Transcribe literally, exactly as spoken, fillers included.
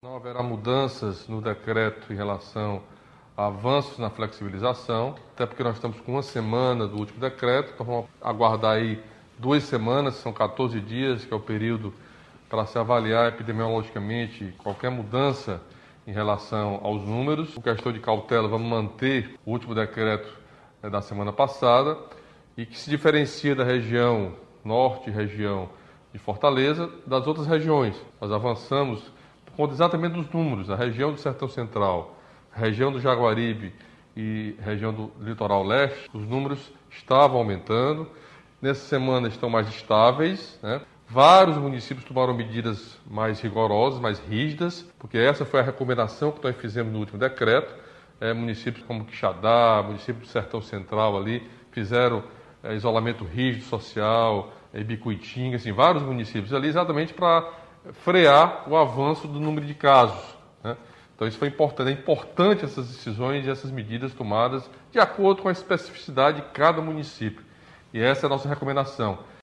Não haverá mudanças no decreto em relação a avanços na flexibilização, até porque nós estamos com uma semana do último decreto, então vamos aguardar aí duas semanas, são quatorze dias, que é o período para se avaliar epidemiologicamente qualquer mudança em relação aos números. Por questão de cautela, vamos manter o último decreto né, da semana passada e que se diferencia da região norte, região de Fortaleza, das outras regiões. Nós avançamos por conta exatamente dos números. A região do Sertão Central, a região do Jaguaribe e região do Litoral Leste, os números estavam aumentando. Nessa semana estão mais estáveis, né? Vários municípios tomaram medidas mais rigorosas, mais rígidas, porque essa foi a recomendação que nós fizemos no último decreto. É, municípios como Quixadá, município do Sertão Central ali, fizeram é, isolamento rígido social, é, Bicuitinga, assim, vários municípios ali, exatamente para frear o avanço do número de casos, né? Então isso foi importante, é importante essas decisões e essas medidas tomadas de acordo com a especificidade de cada município. E essa é a nossa recomendação.